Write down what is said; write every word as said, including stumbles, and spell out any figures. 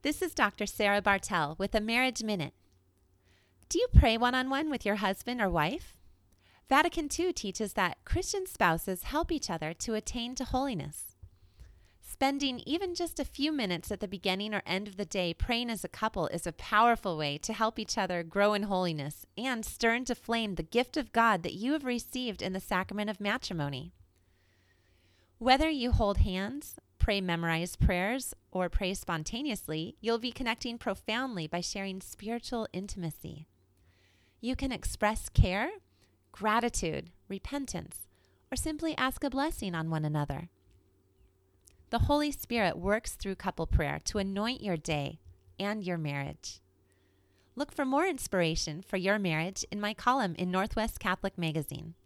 This is Doctor Sarah Bartell with a Marriage Minute. Do you pray one-on-one with your husband or wife? Vatican two teaches that Christian spouses help each other to attain to holiness. Spending even just a few minutes at the beginning or end of the day praying as a couple is a powerful way to help each other grow in holiness and stir into flame the gift of God that you have received in the sacrament of matrimony. Whether you hold hands, pray memorized prayers, or pray spontaneously, you'll be connecting profoundly by sharing spiritual intimacy. You can express care, gratitude, repentance, or simply ask a blessing on one another. The Holy Spirit works through couple prayer to anoint your day and your marriage. Look for more inspiration for your marriage in my column in Northwest Catholic Magazine.